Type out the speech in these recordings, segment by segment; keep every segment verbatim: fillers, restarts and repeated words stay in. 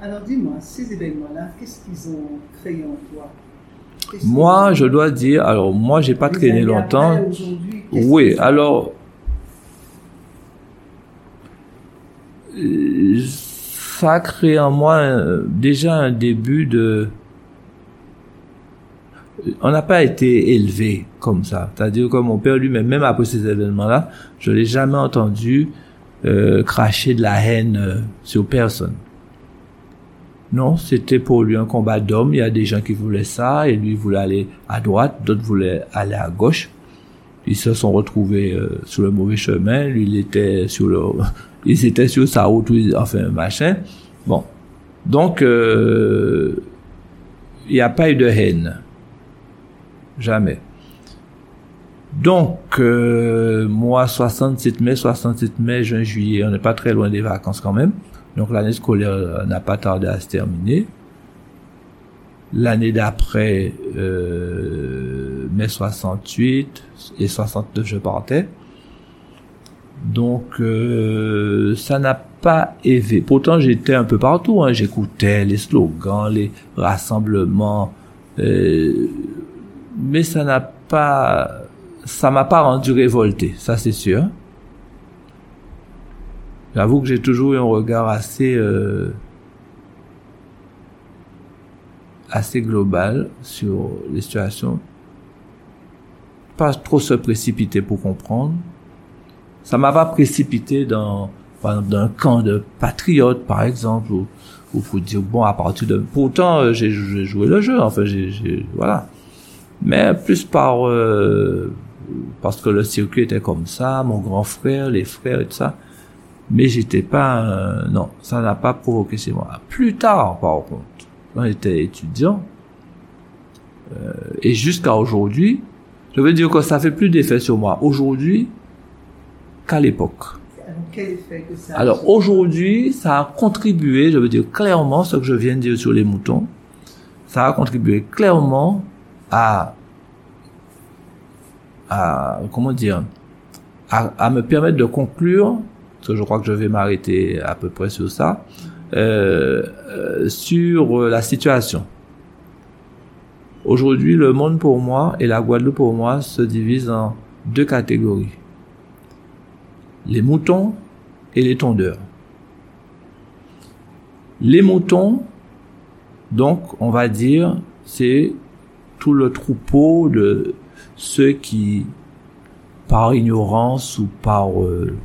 Alors dis-moi, ces événements-là, qu'est-ce qu'ils ont créé en toi? Qu'est-ce Moi, qu'ils... je dois dire, alors moi, j'ai pas Les traîné années longtemps. après, aujourd'hui, qu'est-ce Oui, qu'ils ont- alors, euh, ça a créé en moi euh, déjà un début de... On n'a pas été élevé comme ça. C'est-à-dire que mon père lui-même, même après ces événements-là, je l'ai jamais entendu euh, cracher de la haine euh, sur personne. Non, c'était pour lui un combat d'hommes. Il y a des gens qui voulaient ça et lui voulait aller à droite, d'autres voulaient aller à gauche. Ils se sont retrouvés euh, sur le mauvais chemin. Lui, il était sur le, ils étaient sur sa route, enfin machin. Bon, donc euh, il n'y a pas eu de haine, jamais. Donc euh, moi, soixante-sept mai, soixante-sept mai, juin, juillet, on n'est pas très loin des vacances quand même. Donc l'année scolaire n'a pas tardé à se terminer. L'année d'après, euh, mai soixante-huit et soixante-neuf, je partais. Donc euh, ça n'a pas élevé. Pourtant j'étais un peu partout, hein. J'écoutais les slogans, les rassemblements, euh, mais ça n'a pas, ça m'a pas rendu révolté, ça c'est sûr. J'avoue que j'ai toujours eu un regard assez euh, assez global sur les situations. Pas trop se précipiter pour comprendre. Ça m'a pas précipité dans, par exemple, dans un camp de patriotes, par exemple, où, où faut dire, bon, à partir de... Pourtant, j'ai, j'ai joué le jeu, enfin, j'ai, j'ai, voilà. Mais plus par, euh, parce que le circuit était comme ça, mon grand frère, les frères et tout ça. Mais j'étais pas, euh, non, ça n'a pas provoqué chez moi. Plus tard, par contre, quand j'étais étudiant, euh, et jusqu'à aujourd'hui, je veux dire que ça fait plus d'effet sur moi aujourd'hui qu'à l'époque. Alors, quel effet que ça a Alors sur- aujourd'hui, ça a contribué, je veux dire clairement, ce que je viens de dire sur les moutons, ça a contribué clairement à, à comment dire, à, à me permettre de conclure, parce que je crois que je vais m'arrêter à peu près sur ça, euh, euh, sur la situation. Aujourd'hui, le monde pour moi et la Guadeloupe pour moi se divisent en deux catégories. Les moutons et les tondeurs. Les moutons, donc, on va dire, c'est tout le troupeau de ceux qui, par ignorance ou par euh,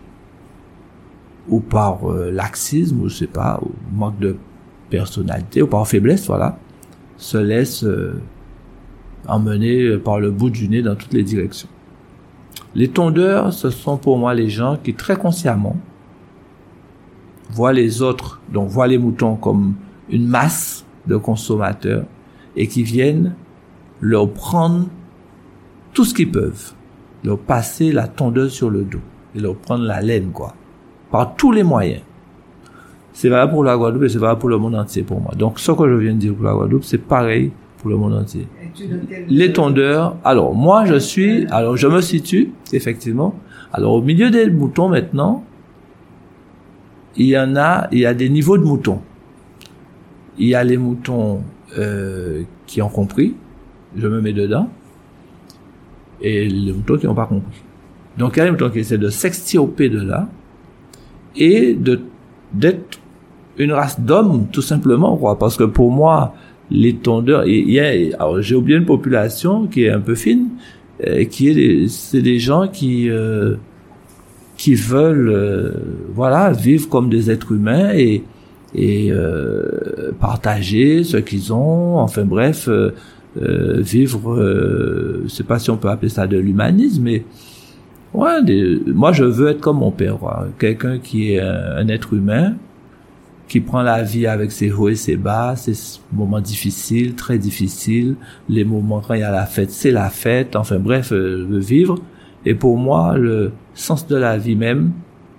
ou par euh, laxisme, ou je sais pas, ou manque de personnalité, ou par faiblesse, voilà, se laissent euh, emmener par le bout du nez dans toutes les directions. Les tondeurs, ce sont pour moi les gens qui très consciemment voient les autres, donc voient les moutons comme une masse de consommateurs et qui viennent leur prendre tout ce qu'ils peuvent, leur passer la tondeuse sur le dos et leur prendre la laine, quoi, par tous les moyens. C'est vrai pour la Guadeloupe et c'est vrai pour le monde entier pour moi. Donc ce que je viens de dire pour la Guadeloupe, c'est pareil pour le monde entier. Et tu donnes quel- Les tondeurs, alors moi je suis, alors je me situe, effectivement, alors au milieu des moutons maintenant, il y en a, il y a des niveaux de moutons. Il y a les moutons euh, qui ont compris, je me mets dedans, et les moutons qui n'ont pas compris. Donc il y a les moutons qui essaient de s'extirper de là, et de d'être une race d'hommes, tout simplement, quoi, parce que pour moi, les tondeurs, il y a, alors j'ai oublié une population qui est un peu fine, euh, qui est, des, c'est des gens qui euh, qui veulent, euh, voilà, vivre comme des êtres humains et et euh, partager ce qu'ils ont, enfin bref, euh, euh, vivre, euh, je sais pas si on peut appeler ça de l'humanisme, mais ouais, des, moi je veux être comme mon père, quoi, quelqu'un qui est un, un être humain, qui prend la vie avec ses hauts et ses bas, ses moments difficiles, très difficiles, les moments quand il y a la fête, c'est la fête, enfin bref, euh, le vivre. Et pour moi, le sens de la vie même,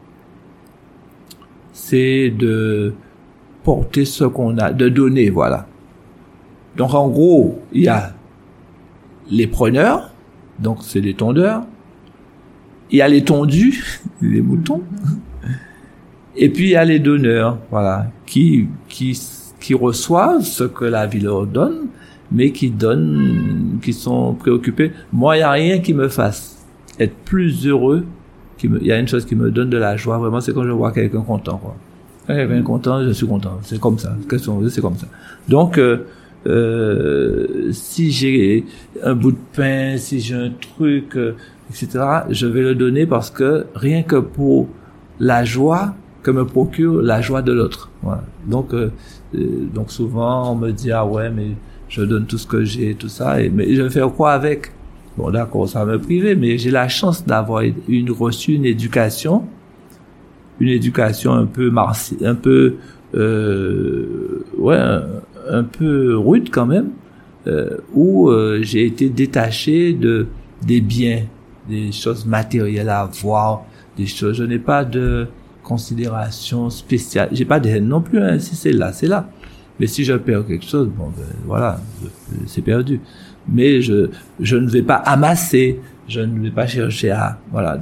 c'est de porter ce qu'on a, de donner, voilà. Donc en gros, il y a les preneurs, donc c'est les tondeurs, il y a les tondus, les moutons, Et puis il y a les donneurs, voilà, qui qui qui reçoivent ce que la vie leur donne, mais qui donnent, qui sont préoccupés. Moi, il y a rien qui me fasse être plus heureux. Qui me, il y a une chose qui me donne de la joie, vraiment, c'est quand je vois quelqu'un content, quoi. Quand quelqu'un est content, je suis content. C'est comme ça. Question, c'est comme ça. Donc, euh, euh, si j'ai un bout de pain, si j'ai un truc, euh, et cetera, je vais le donner parce que rien que pour la joie que me procure la joie de l'autre. Voilà. Donc, euh, euh, donc souvent on me dit ah ouais mais je donne tout ce que j'ai, tout ça, et mais je vais faire quoi avec? Bon d'accord, ça va me priver, mais j'ai la chance d'avoir une reçu une éducation, une éducation un peu marti, un peu euh, ouais un, un peu rude quand même, euh, où euh, j'ai été détaché de des biens, des choses matérielles à avoir, des choses. Je n'ai pas de considération spéciale. J'ai pas de haine non plus, hein. Si c'est là, c'est là. Mais si je perds quelque chose, bon, ben, voilà, c'est perdu. Mais je, je ne vais pas amasser, je ne vais pas chercher à, voilà.